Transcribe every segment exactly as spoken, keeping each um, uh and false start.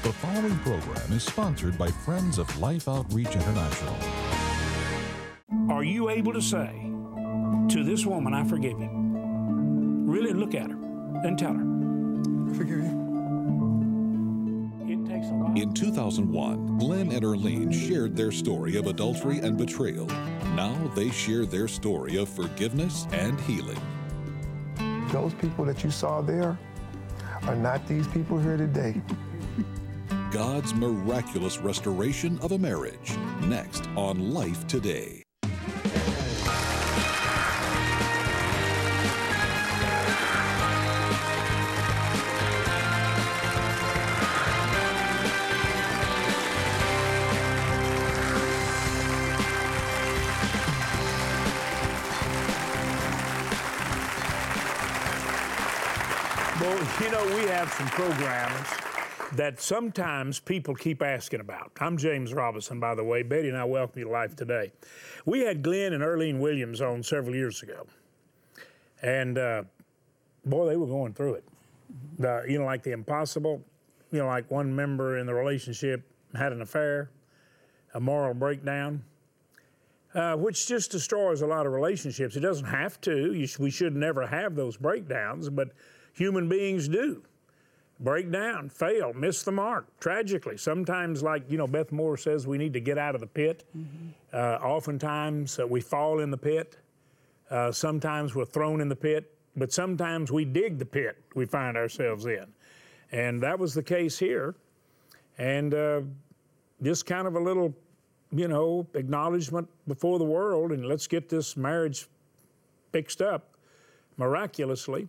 The following program is sponsored by Friends of Life Outreach International. Are you able to say to this woman, I forgive you? Really look at her and tell her. I forgive you. It takes a lot. In two thousand one, Glenn and Erlene shared their story of adultery and betrayal. Now they share their story of forgiveness and healing. Those people that you saw there are not these people here today. God's miraculous restoration of a marriage. Next on Life Today. Well, you know, we have some programs that sometimes people keep asking about. I'm James Robinson, by the way. Betty and I welcome you to Life Today. We had Glenn and Erlene Williams on several years ago. And, uh, boy, they were going through it. The, you know, like the impossible, you know, like one member in the relationship had an affair, a moral breakdown, uh, which just destroys a lot of relationships. It doesn't have to. You sh- we should never have those breakdowns, but human beings do. Break down, fail, miss the mark, tragically. Sometimes, like, you know, Beth Moore says, we need to get out of the pit. Mm-hmm. Uh, oftentimes, uh, we fall in the pit. Uh, sometimes we're thrown in the pit. But sometimes we dig the pit we find ourselves in. And that was the case here. And uh, just kind of a little, you know, acknowledgement before the world, and let's get this marriage fixed up miraculously.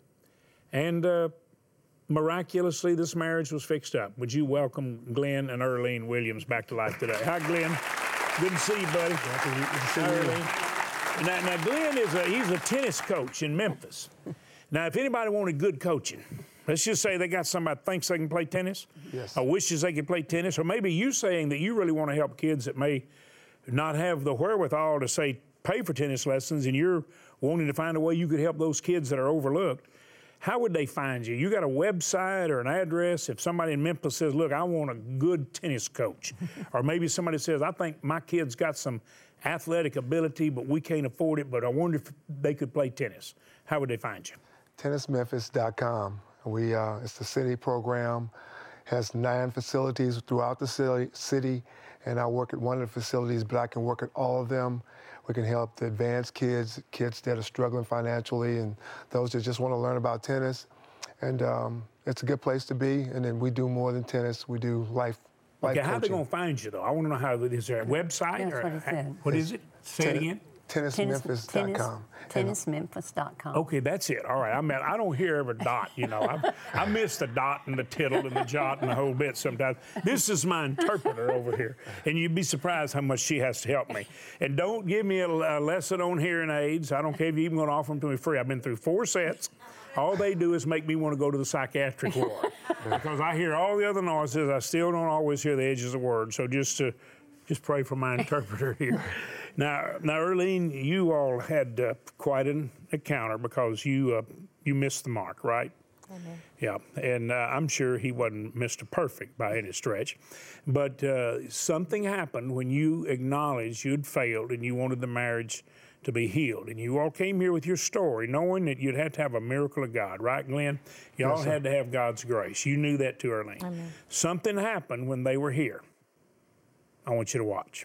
And uh, miraculously, this marriage was fixed up. Would you welcome Glenn and Erlene Williams back to Life Today? Hi, Glenn. Good to see you, buddy. Good to see you. Erlene. Now, now, Glenn is a, he's a tennis coach in Memphis. Now, if anybody wanted good coaching, let's just say they got somebody that thinks they can play tennis, yes, or wishes they could play tennis, or maybe you saying that you really want to help kids that may not have the wherewithal to, say, pay for tennis lessons, and you're wanting to find a way you could help those kids that are overlooked. How would they find you? You got a website or an address? If somebody in Memphis says, look, I want a good tennis coach. Or maybe somebody says, I think my kid's got some athletic ability, but we can't afford it, but I wonder if they could play tennis. How would they find you? tennis memphis dot com. We, uh, it's the city program, has nine facilities throughout the city, and I work at one of the facilities, but I can work at all of them. We can help the advanced kids, kids that are struggling financially, and those that just want to learn about tennis. And um, it's a good place to be. And then we do more than tennis. We do life, life Okay, how coaching. are they going to find you, though? I want to know how. Is there a website? That's or what it said. What is it? Say it again. tennis memphis dot com. tennis memphis dot com. Okay, that's it. All right. I mean, I don't hear every dot, you know. I, I miss the dot and the tittle and the jot and the whole bit sometimes. This is my interpreter over here, and you'd be surprised how much she has to help me. And don't give me a, a lesson on hearing aids. I don't care if you're even going to offer them to me free. I've been through four sets. All they do is make me want to go to the psychiatric ward because I hear all the other noises. I still don't always hear the edges of words. So just to, just pray for my interpreter here. Now, now, Erlene, you all had uh, quite an encounter because you uh, you missed the mark, right? Mm-hmm. Yeah, and uh, I'm sure he wasn't Mister Perfect by any stretch, but uh, something happened when you acknowledged you'd failed and you wanted the marriage to be healed, and you all came here with your story, knowing that you'd have to have a miracle of God, right, Glenn? You all Yes, had to have God's grace. You knew that too, Erlene. Amen. Something happened when they were here. I want you to watch.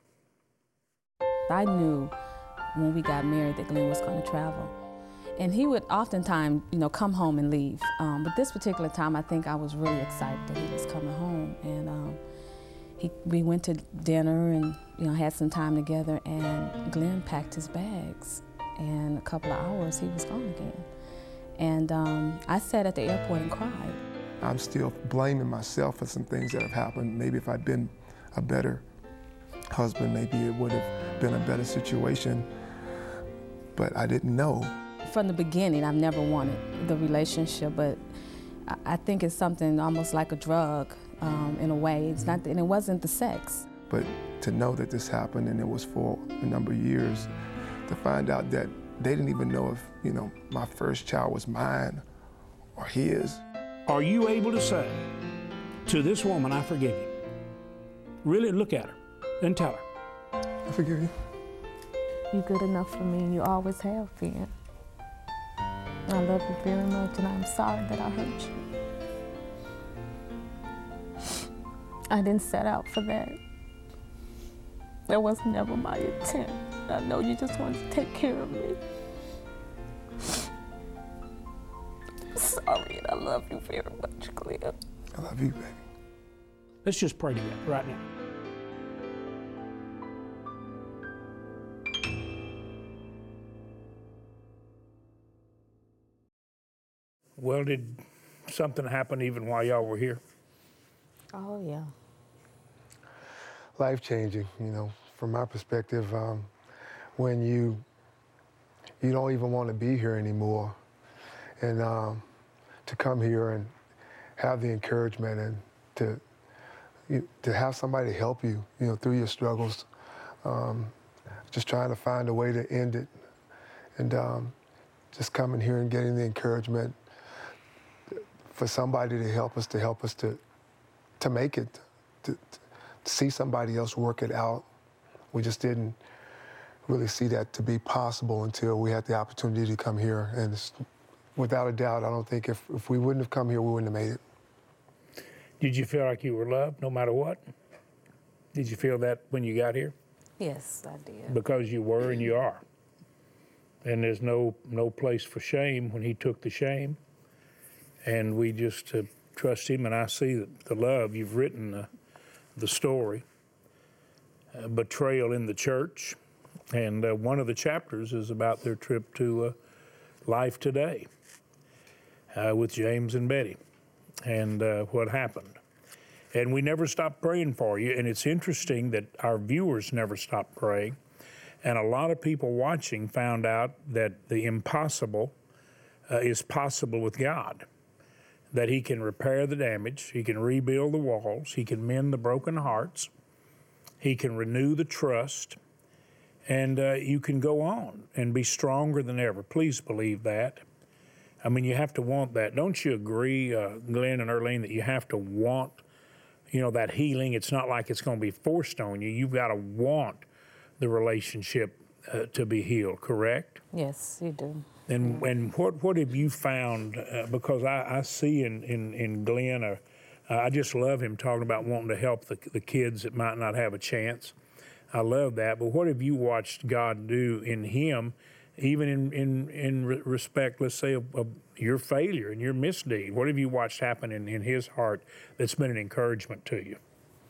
I knew when we got married that Glenn was going to travel. And he would oftentimes, you know, come home and leave. Um, but this particular time, I think I was really excited that he was coming home. And um, he, we went to dinner and, you know, had some time together, and Glenn packed his bags. And a couple of hours, he was gone again. And um, I sat at the airport and cried. I'm still blaming myself for some things that have happened. Maybe if I'd been a better husband, maybe it would have been a better situation, but I didn't know. From the beginning, I've never wanted the relationship, but I think it's something almost like a drug um, in a way. It's not, and it wasn't the sex. But to know that this happened, and it was for a number of years, to find out that they didn't even know if, you know, my first child was mine or his. Are you able to say to this woman, I forgive you. Really look at her and tell her. I forgive you. You're good enough for me, and you always have been. I love you very much, and I'm sorry that I hurt you. I didn't set out for that. That was never my intent. I know you just wanted to take care of me. I'm sorry, and I love you very much, Glenn. I love you, baby. Let's just pray together right now. Well, did something happen even while y'all were here? Oh, yeah. Life-changing, you know, from my perspective, um, when you you don't even want to be here anymore, and um, to come here and have the encouragement and to you, to have somebody help you, you know, through your struggles, um, just trying to find a way to end it, and um, just coming here and getting the encouragement for somebody to help us, to help us to to make it, to, to see somebody else work it out. We just didn't really see that to be possible until we had the opportunity to come here. And it's, without a doubt, I don't think if, if we wouldn't have come here, we wouldn't have made it. Did you feel like you were loved no matter what? Did you feel that when you got here? Yes, I did. Because you were and you are. And there's no no place for shame when he took the shame. And we just uh, trust him, and I see the, the love. You've written uh, the story, uh, Betrayal in the Church, and uh, one of the chapters is about their trip to uh, Life Today uh, with James and Betty, and uh, what happened. And we never stopped praying for you, and it's interesting that our viewers never stopped praying, and a lot of people watching found out that the impossible uh, is possible with God. That he can repair the damage, he can rebuild the walls, he can mend the broken hearts, he can renew the trust, and uh, you can go on and be stronger than ever. Please believe that. I mean, you have to want that. Don't you agree, uh, Glenn and Earlene, that you have to want, you know, that healing? It's not like it's going to be forced on you. You've got to want the relationship uh, to be healed, correct? Yes, you do. And and what what have you found? Uh, because I, I see in in in Glenn, uh, I just love him talking about wanting to help the the kids that might not have a chance. I love that. But what have you watched God do in him, even in in in respect, let's say, of, of your failure and your misdeed? What have you watched happen in, in his heart that's been an encouragement to you?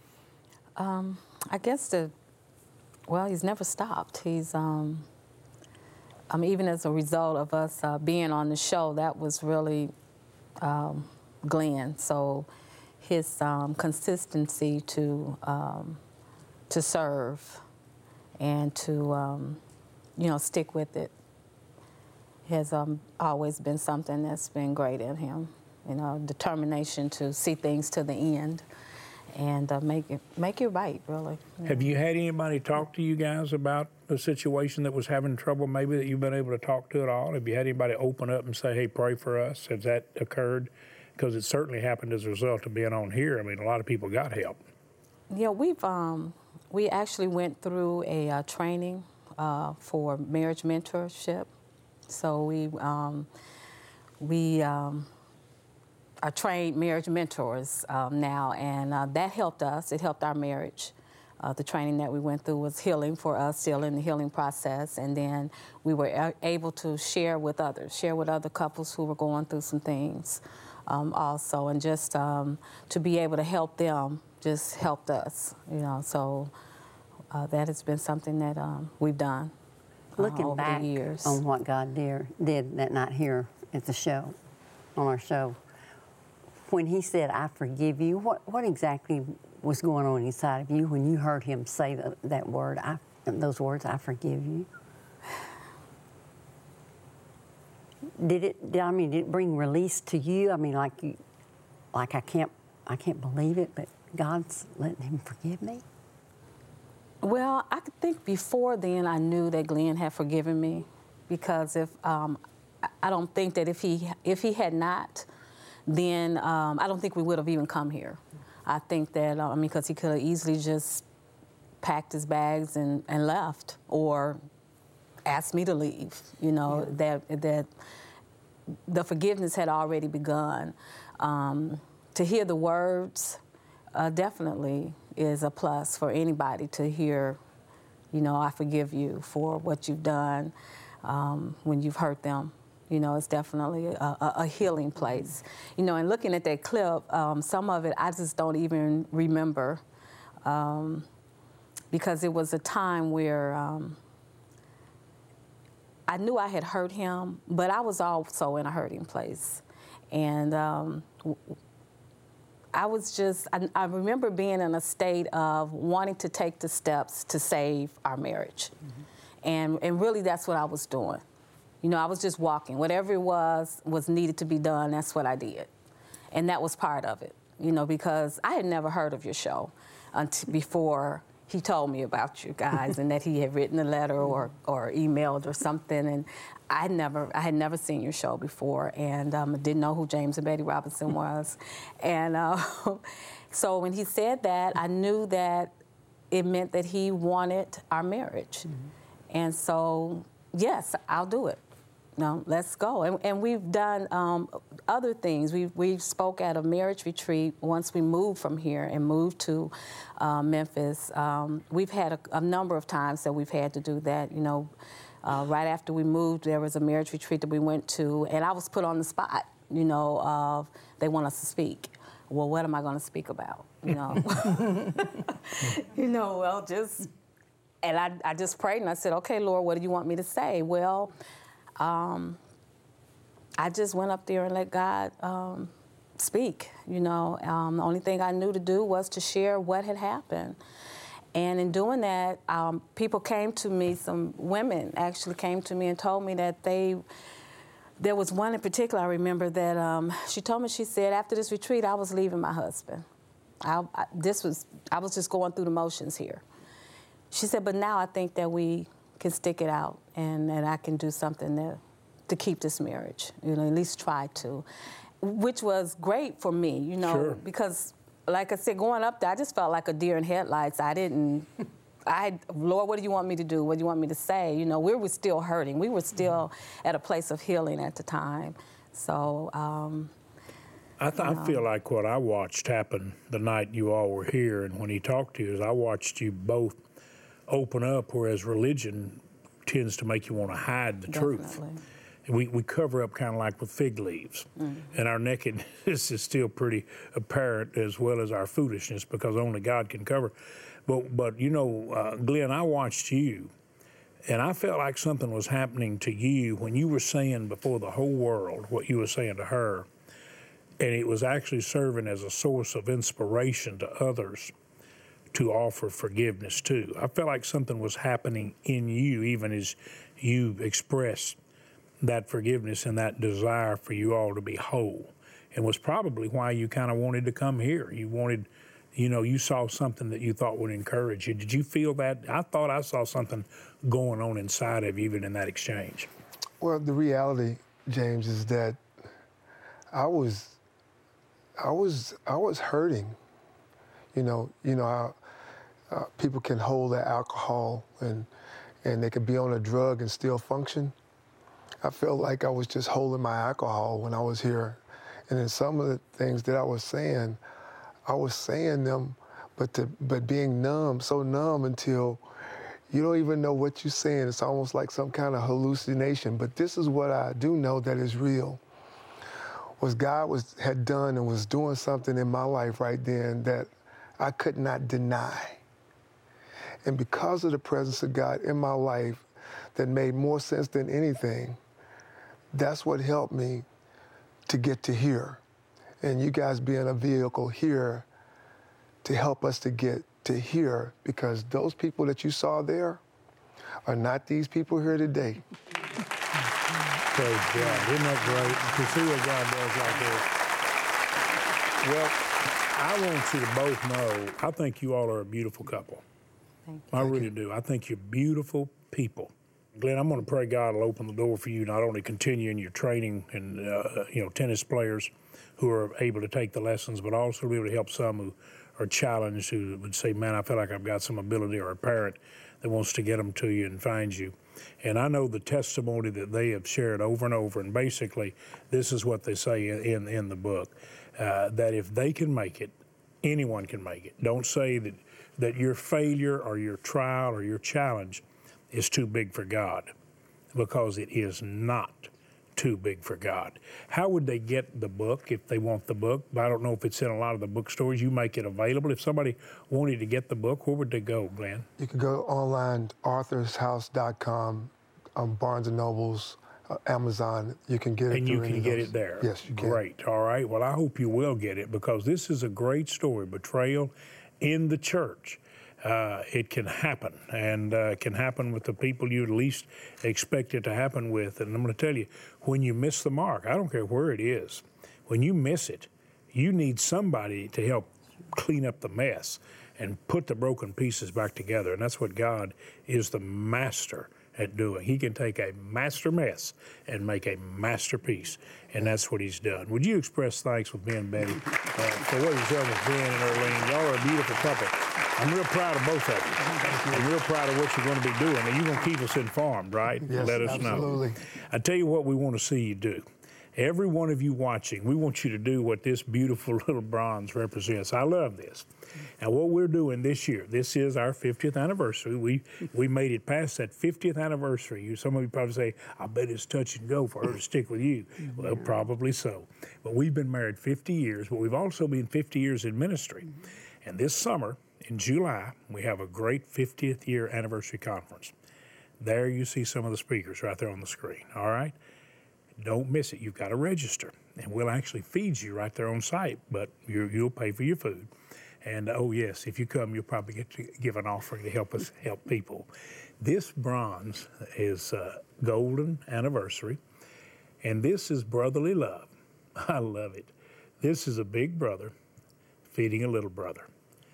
Um, I guess the well, he's never stopped. He's um. Um, even as a result of us uh, being on the show, that was really um, Glenn. So his um, consistency to um, to serve and to um, you know stick with it has um, always been something that's been great in him. You know, determination to see things to the end and uh, make it make it right, really. Have you had anybody talk to you guys about the situation that was having trouble, maybe, that you've been able to talk to at all? Have you had anybody open up and say, hey, pray for us? Has that occurred? Because it certainly happened as a result of being on here. I mean, a lot of people got help. Yeah, we've um, we actually went through a uh, training uh, for marriage mentorship. So we um, we um, are trained marriage mentors um, now, and uh, that helped us. It helped our marriage. Uh, the training that we went through was healing for us, still in the healing process, and then we were a- able to share with others, share with other couples who were going through some things um, also, and just um, to be able to help them just helped us, you know. So uh, that has been something that um, we've done uh, Looking over back the years. on what God did, did that night here at the show, on our show, when he said, I forgive you, what, what exactly was going on inside of you when you heard him say the, that word, I, those words, I forgive you? Did it, did, I mean, did it bring release to you? I mean, like, you, like I can't, I can't believe it, but God's letting him forgive me? Well, I think before then I knew that Glenn had forgiven me, because if um, I don't think that if he if he had not, then um, I don't think we would have even come here. I think that, uh, I mean, because he could have easily just packed his bags and, and left, or asked me to leave, you know, yeah. that, that the forgiveness had already begun. Um, to hear the words uh, definitely is a plus for anybody to hear, you know, I forgive you for what you've done um, when you've hurt them. You know, it's definitely a, a, a healing place. You know, and looking at that clip, um, some of it I just don't even remember um, because it was a time where um, I knew I had hurt him, but I was also in a hurting place. And um, I was just, I, I remember being in a state of wanting to take the steps to save our marriage. Mm-hmm. And, and really that's what I was doing. You know, I was just walking. Whatever it was, was needed to be done, that's what I did. And that was part of it, you know, because I had never heard of your show until before he told me about you guys and that he had written a letter or, or emailed or something. And I had never, I had never seen your show before, and um, didn't know who James and Betty Robinson was. And uh, so when he said that, I knew that it meant that he wanted our marriage. Mm-hmm. And so, yes, I'll do it. No, let's go. And, and we've done um, other things. We we spoke at a marriage retreat once we moved from here and moved to uh, Memphis. Um, we've had a, a number of times that we've had to do that. You know, uh, right after we moved, there was a marriage retreat that we went to, and I was put on the spot. You know, of they want us to speak. Well, what am I going to speak about? You know, you know, well, just. And I, I just prayed and I said, okay, Lord, what do you want me to say? Well, um, I just went up there and let God um, speak, you know. Um, the only thing I knew to do was to share what had happened. And in doing that, um, people came to me, some women actually came to me and told me that they, there was one in particular I remember that um, she told me, she said, after this retreat, I was leaving my husband. I, I, this was, I was just going through the motions here. She said, but now I think that we can stick it out and that I can do something to, to keep this marriage, you know, at least try to, which was great for me, you know, sure. Because like I said, going up there, I just felt like a deer in headlights. I didn't, I, Lord, what do you want me to do? What do you want me to say? You know, we were still hurting. We were still mm-hmm. at a place of healing at the time. So, um, I, th- I feel like what I watched happen the night you all were here and when he talked to you is I watched you both open up, whereas religion tends to make you want to hide the Definitely. truth. We, we cover up kind of like with fig leaves. Mm-hmm. And our nakedness is still pretty apparent, as well as our foolishness, because only God can cover. But, but you know, uh, Glenn, I watched you, and I felt like something was happening to you when you were saying before the whole world what you were saying to her, and it was actually serving as a source of inspiration to others to offer forgiveness too. I felt like something was happening in you, even as you expressed that forgiveness and that desire for you all to be whole, and was probably why you kind of wanted to come here. You wanted, you know, you saw something that you thought would encourage you. Did you feel that? I thought I saw something going on inside of you, even in that exchange. Well, the reality, James, is that I was, I was, I was hurting. You know, you know how uh, people can hold their alcohol and and they could be on a drug and still function. I felt like I was just holding my alcohol when I was here, and then some of the things that I was saying, I was saying them, but to, but being numb, so numb until you don't even know what you're saying. It's almost like some kind of hallucination. But this is what I do know that is real. Was God was had done and was doing something in my life right then that I could not deny. And because of the presence of God in my life that made more sense than anything, that's what helped me to get to here. And you guys being a vehicle here to help us to get to here, because those people that you saw there are not these people here today. Praise God. Isn't that great? To see what God does like this. Well, I want you to both know, I think you all are a beautiful couple. Thank you. I really do. I think you're beautiful people. Glenn, I'm going to pray God will open the door for you, not only continue in your training and, uh, you know, tennis players, who are able to take the lessons, but also be able to help some who are challenged, who would say, man, I feel like I've got some ability, or a parent that wants to get them to you and find you. And I know the testimony that they have shared over and over, and basically this is what they say in, in the book, uh, that if they can make it, anyone can make it. Don't say that, that your failure or your trial or your challenge is too big for God, because it is not too big for God. How would they get the book if they want the book? I don't know if it's in a lot of the bookstores. You make it available. If somebody wanted to get the book, where would they go, Glenn? You can go online, arthurs house dot com, um, Barnes and Nobles, uh, Amazon. You can get it. And you can get it there. Yes, you can. Great. All right. Well, I hope you will get it, because this is a great story. Betrayal in the church. Uh, it can happen, and uh, it can happen with the people you least expect it to happen with. And I'm going to tell you, when you miss the mark, I don't care where it is, when you miss it, you need somebody to help clean up the mess and put the broken pieces back together. And that's what God is the master at doing. He can take a master mess and make a masterpiece, and that's what he's done. Would you express thanks with me and Betty uh, for what he's done with Ben and Earlene? Y'all are a beautiful couple. I'm real proud of both of you. I'm real proud of what you're going to be doing. And you're going to keep us informed, right? Yes, Let us absolutely. know. I tell you what we want to see you do. Every one of you watching, we want you to do what this beautiful little bronze represents. I love this. Now, what we're doing this year, this is our fiftieth anniversary. We we made it past that fiftieth anniversary. You, some of you probably say, I bet it's touch and go for her to stick with you. Well, probably so. But we've been married fifty years, but we've also been fifty years in ministry. And this summer, in July, we have a great fiftieth year anniversary conference. There you see some of the speakers right there on the screen, all right? Don't miss it. You've got to register, and we'll actually feed you right there on site, but you're, you'll pay for your food. And, oh, yes, if you come, you'll probably get to give an offering to help us help people. This bronze is uh, golden anniversary, and this is brotherly love. I love it. This is a big brother feeding a little brother.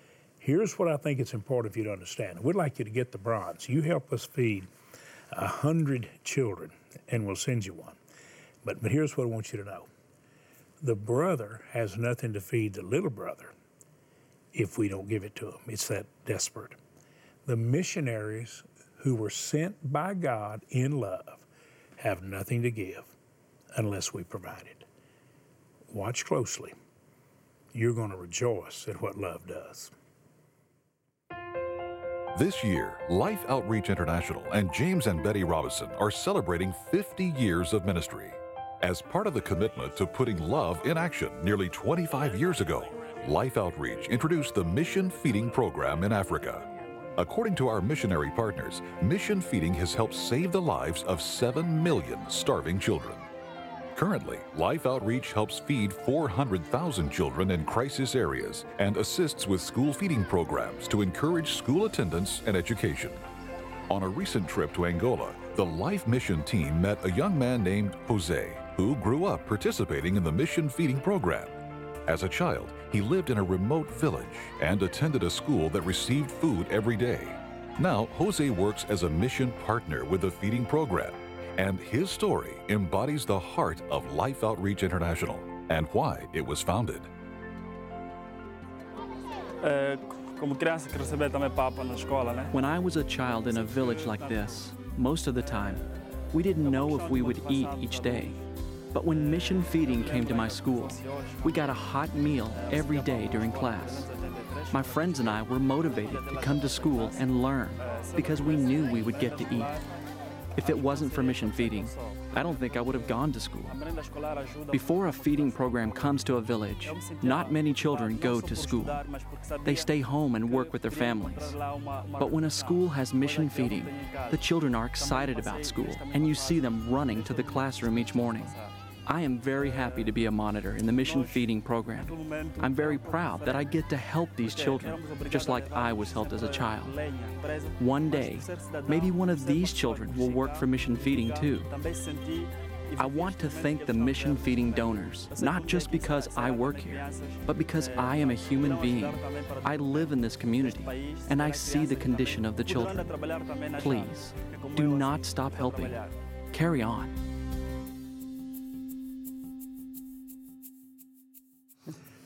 Here's what I think it's important for you to understand. We'd like you to get the bronze. You help us feed one hundred children, and we'll send you one. But, but here's what I want you to know. The brother has nothing to feed the little brother if we don't give it to him. It's that desperate. The missionaries who were sent by God in love have nothing to give unless we provide it. Watch closely. You're going to rejoice at what love does. This year, Life Outreach International and James and Betty Robison are celebrating fifty years of ministry. As part of the commitment to putting love in action nearly twenty-five years ago, Life Outreach introduced the Mission Feeding Program in Africa. According to our missionary partners, Mission Feeding has helped save the lives of seven million starving children. Currently, Life Outreach helps feed four hundred thousand children in crisis areas and assists with school feeding programs to encourage school attendance and education. On a recent trip to Angola, the Life Mission team met a young man named Jose, who grew up participating in the Mission Feeding Program. As a child, he lived in a remote village and attended a school that received food every day. Now, Jose works as a mission partner with the feeding program, and his story embodies the heart of Life Outreach International and why it was founded. When I was a child in a village like this, most of the time, we didn't know if we would eat each day. But when Mission Feeding came to my school, we got a hot meal every day during class. My friends and I were motivated to come to school and learn because we knew we would get to eat. If it wasn't for Mission Feeding, I don't think I would have gone to school. Before a feeding program comes to a village, not many children go to school. They stay home and work with their families. But when a school has Mission Feeding, the children are excited about school, and you see them running to the classroom each morning. I am very happy to be a monitor in the Mission Feeding program. I'm very proud that I get to help these children, just like I was helped as a child. One day, maybe one of these children will work for Mission Feeding too. I want to thank the Mission Feeding donors, not just because I work here, but because I am a human being. I live in this community, and I see the condition of the children. Please, do not stop helping. Carry on.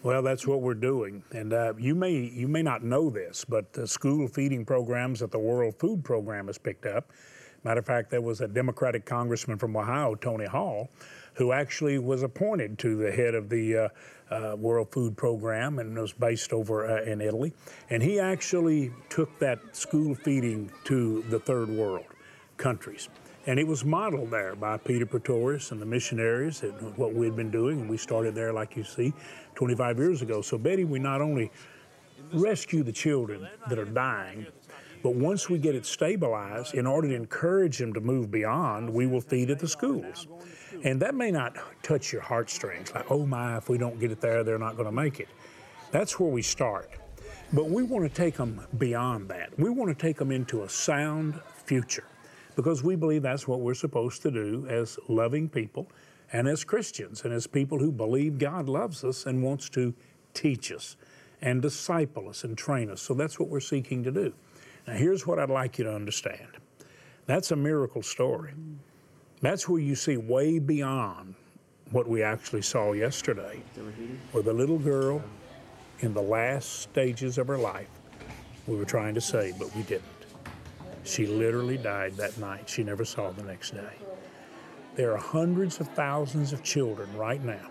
Well, that's what we're doing. And uh, you may you may not know this, but the school feeding programs that the World Food Program has picked up. Matter of fact, there was a Democratic congressman from Ohio, Tony Hall, who actually was appointed to the head of the uh, uh, World Food Program and was based over uh, in Italy. And he actually took that school feeding to the third world countries. And it was modeled there by Peter Pretorius and the missionaries and what we'd been doing. And we started there, like you see, twenty-five years ago. So, Betty, we not only rescue the children that are dying, but once we get it stabilized, in order to encourage them to move beyond, we will feed at the schools. And that may not touch your heartstrings, like, oh my, if we don't get it there, they're not going to make it. That's where we start. But we want to take them beyond that. We want to take them into a sound future, because we believe that's what we're supposed to do as loving people and as Christians and as people who believe God loves us and wants to teach us and disciple us and train us. So that's what we're seeking to do. Now, here's what I'd like you to understand. That's a miracle story. That's where you see way beyond what we actually saw yesterday, where the little girl in the last stages of her life, we were trying to save, but we didn't. She literally died that night. She never saw the next day. There are hundreds of thousands of children right now,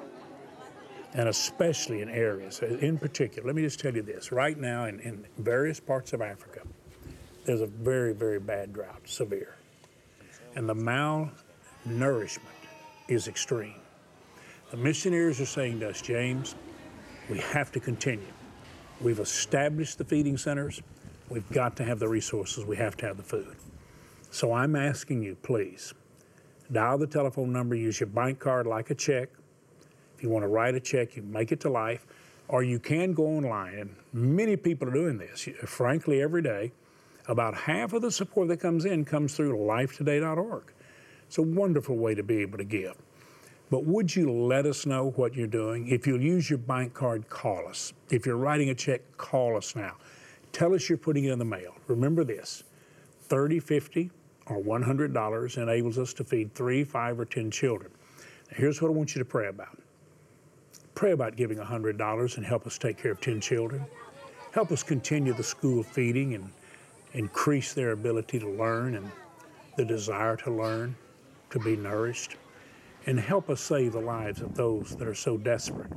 and especially in areas, in particular, let me just tell you this, right now in, in various parts of Africa, there's a very, very bad drought, severe. And the malnourishment is extreme. The missionaries are saying to us, James, we have to continue. We've established the feeding centers. We've got to have the resources. We have to have the food. So I'm asking you, please, dial the telephone number, use your bank card like a check. If you want to write a check, you make it to Life, or you can go online. And many people are doing this, frankly, every day. About half of the support that comes in comes through life today dot org. It's a wonderful way to be able to give. But would you let us know what you're doing? If you'll use your bank card, call us. If you're writing a check, call us now. Tell us you're putting it in the mail. Remember this, thirty, fifty, or one hundred dollars enables us to feed three, five, or ten children. Now, here's what I want you to pray about. Pray about giving one hundred dollars and help us take care of ten children. Help us continue the school feeding and increase their ability to learn and the desire to learn, to be nourished, and help us save the lives of those that are so desperate.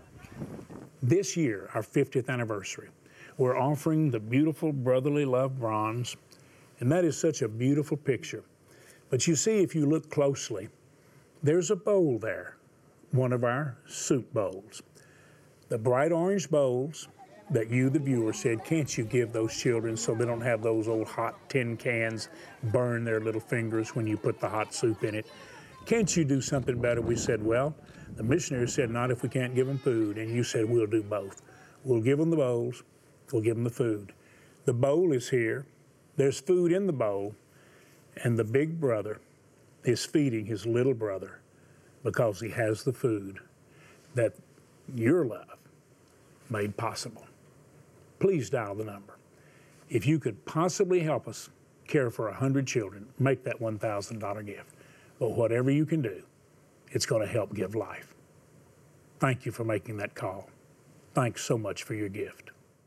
This year, our fiftieth anniversary, we're offering the beautiful Brotherly Love bronze, and that is such a beautiful picture. But you see, if you look closely, there's a bowl there, one of our soup bowls. The bright orange bowls that you, the viewer, said, can't you give those children so they don't have those old hot tin cans burn their little fingers when you put the hot soup in it? Can't you do something better? We said, well, the missionary said, not if we can't give them food. And you said, we'll do both. We'll give them the bowls. We'll give them the food. The bowl is here. There's food in the bowl. And the big brother is feeding his little brother because he has the food that your love made possible. Please dial the number. If you could possibly help us care for one hundred children, make that one thousand dollars gift. But whatever you can do, it's going to help give life. Thank you for making that call. Thanks so much for your gift.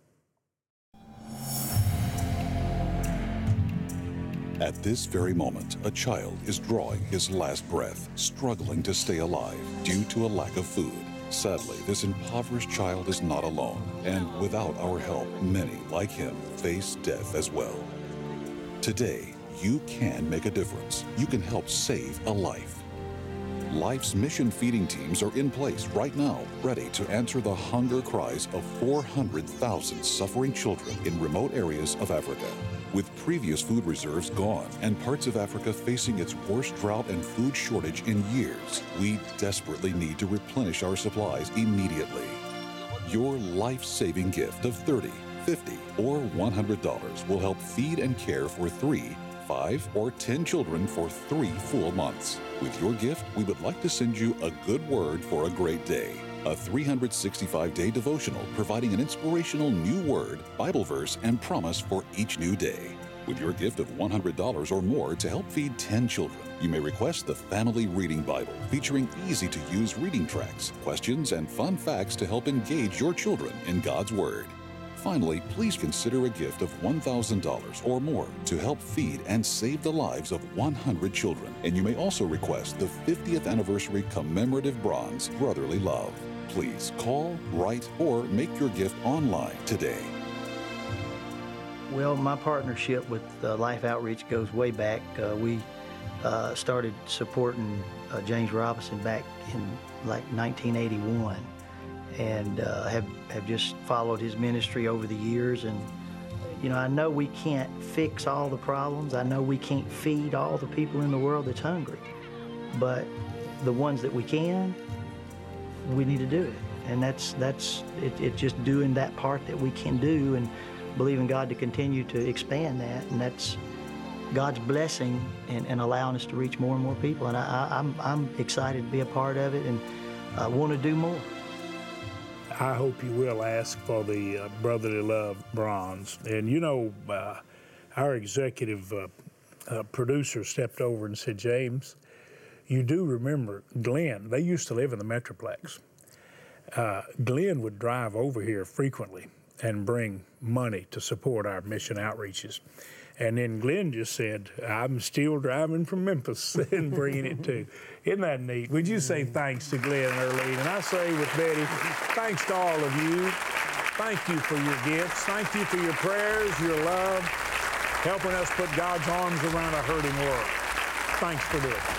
At this very moment, a child is drawing his last breath, struggling to stay alive due to a lack of food. Sadly, this impoverished child is not alone, and without our help, many like him face death as well. Today, you can make a difference. You can help save a life. Life's mission feeding teams are in place right now, ready to answer the hunger cries of four hundred thousand suffering children in remote areas of Africa. With previous food reserves gone and parts of Africa facing its worst drought and food shortage in years, we desperately need to replenish our supplies immediately. Your life-saving gift of thirty dollars, fifty dollars, or one hundred dollars will help feed and care for three, five, or ten children for three full months. With your gift, we would like to send you a good word for a great day. A three hundred sixty-five day devotional providing an inspirational new word, Bible verse, and promise for each new day. With your gift of one hundred dollars or more to help feed ten children, you may request the Family Reading Bible, featuring easy-to-use reading tracks, questions, and fun facts to help engage your children in God's Word. Finally, please consider a gift of one thousand dollars or more to help feed and save the lives of one hundred children. And you may also request the fiftieth Anniversary Commemorative Bronze Brotherly Love. Please call, write, or make your gift online today. Well, my partnership with uh, Life Outreach goes way back. Uh, we uh, started supporting uh, James Robison back in like nineteen eighty-one. And uh, have, have just followed his ministry over the years. And, you know, I know we can't fix all the problems. I know we can't feed all the people in the world that's hungry. But the ones that we can, we need to do it. And that's, that's it, it just doing that part that we can do and believing God to continue to expand that. And that's God's blessing and, and allowing us to reach more and more people. And I, I, I'm, I'm excited to be a part of it and I want to do more. I hope you will ask for the uh, Brotherly Love Bronze. And you know, uh, our executive uh, uh, producer stepped over and said, James, you do remember Glenn. They used to live in the Metroplex. Uh, Glenn would drive over here frequently and bring money to support our mission outreaches. And then Glenn just said, I'm still driving from Memphis and bringing it too. Isn't that neat? Would you say thanks to Glenn and Earlene? And I say with Betty, thanks to all of you. Thank you for your gifts. Thank you for your prayers, your love, helping us put God's arms around a hurting world. Thanks for this.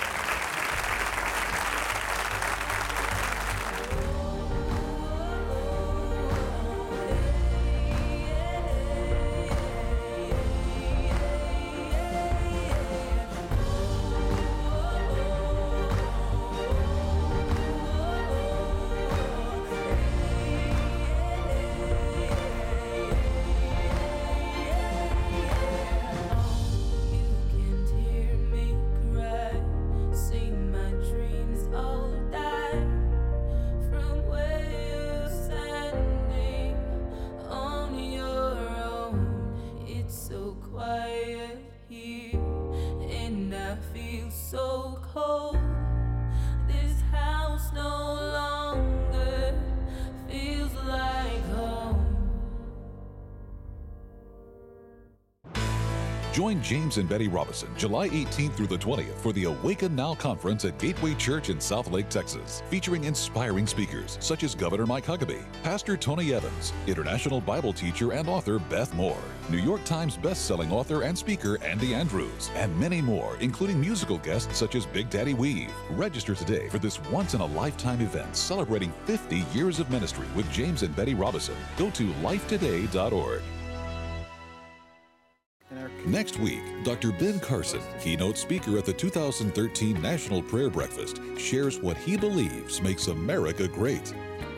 Join James and Betty Robison July eighteenth through the twentieth for the Awaken Now Conference at Gateway Church in Southlake, Texas, featuring inspiring speakers such as Governor Mike Huckabee, Pastor Tony Evans, international Bible teacher and author Beth Moore, New York Times best-selling author and speaker Andy Andrews, and many more, including musical guests such as Big Daddy Weave. Register today for this once-in-a-lifetime event celebrating fifty years of ministry with James and Betty Robison. Go to life today dot org. Next week, Doctor Ben Carson, keynote speaker at the two thousand thirteen National Prayer Breakfast, shares what he believes makes America great.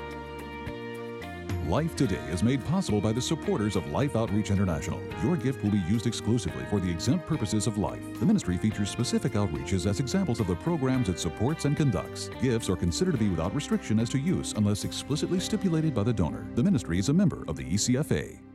Life Today is made possible by the supporters of Life Outreach International. Your gift will be used exclusively for the exempt purposes of life. The ministry features specific outreaches as examples of the programs it supports and conducts. Gifts are considered to be without restriction as to use unless explicitly stipulated by the donor. The ministry is a member of the E C F A.